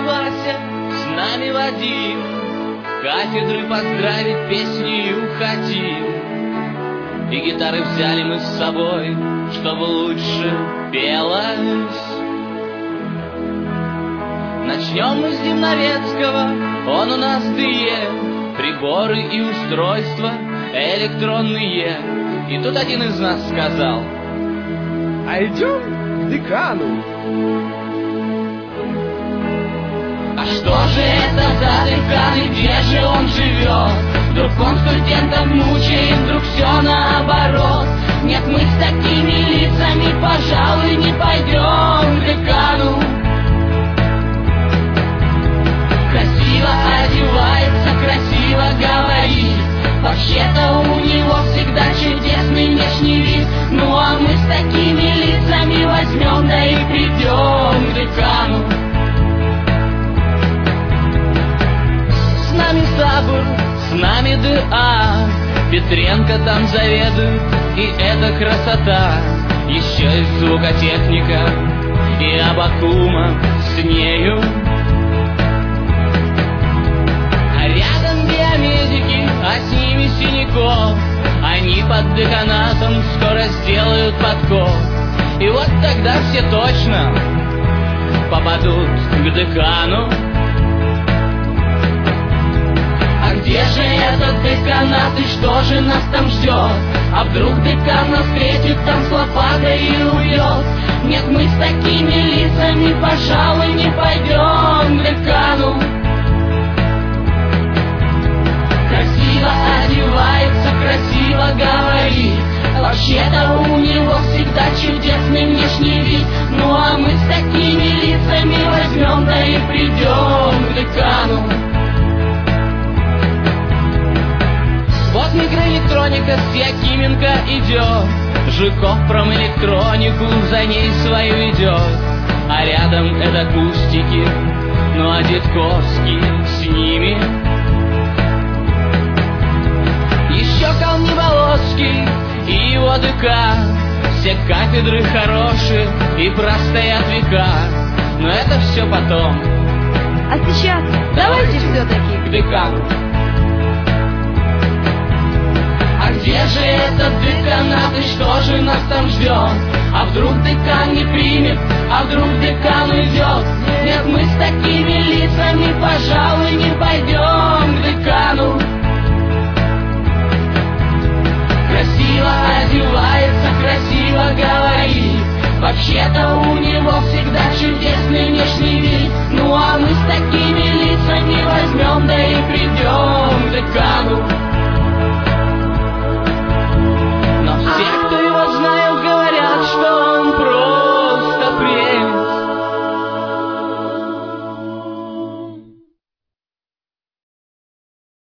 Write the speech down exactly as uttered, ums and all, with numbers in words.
Вася, с нами Вадим, кафедры поздравить песнею хотим. И гитары взяли мы с собой, чтобы лучше пелось. Начнем мы с Димновецкого, он у нас ДЕ, приборы и устройства электронные. И тут один из нас сказал: а идем к декану. А что же это за декан и где же он живет? Вдруг он студентов мучает, вдруг все наоборот. Нет, мы с такими лицами, пожалуй, не пойдем к декану. Красиво одевается, красиво говорит, вообще-то у него всегда чудесный внешний вид. Ну а мы с такими лицами возьмем, да и придем к декану. С нами Сабур, с нами ДА, Петренко там заведует, и это красота. Еще и звукотехника, и Абакума с нею. А рядом биомедики, а с ними Синяков. Они под деканатом скоро сделают подкоп. И вот тогда все точно попадут к декану. А где же этот деканат и что же нас там ждет? А вдруг декан нас встретит там с лопатой и убьет? Нет, мы с такими лицами, пожалуй, не пойдем к декану. Красиво одевается, красиво говорит, вообще-то у него всегда чудесный внешний вид. Ну а мы с такими лицами возьмем, да и придем к декану. Вот микроэлектроника с Якименко идет, Жуков промэлектронику за ней свою ведет. А рядом это акустики, ну а Дедковский с ними. Еще Колниболоцкий и его ДК, все кафедры хорошие и простоят века. Но это все потом. А сейчас давайте все-таки к декану. А где же этот деканат и что же нас там ждет? А вдруг декан не примет, а вдруг декан уйдет? Нет, мы с такими лицами, пожалуй, не пойдем к декану. Красиво одевается, красиво говорит, вообще-то у него все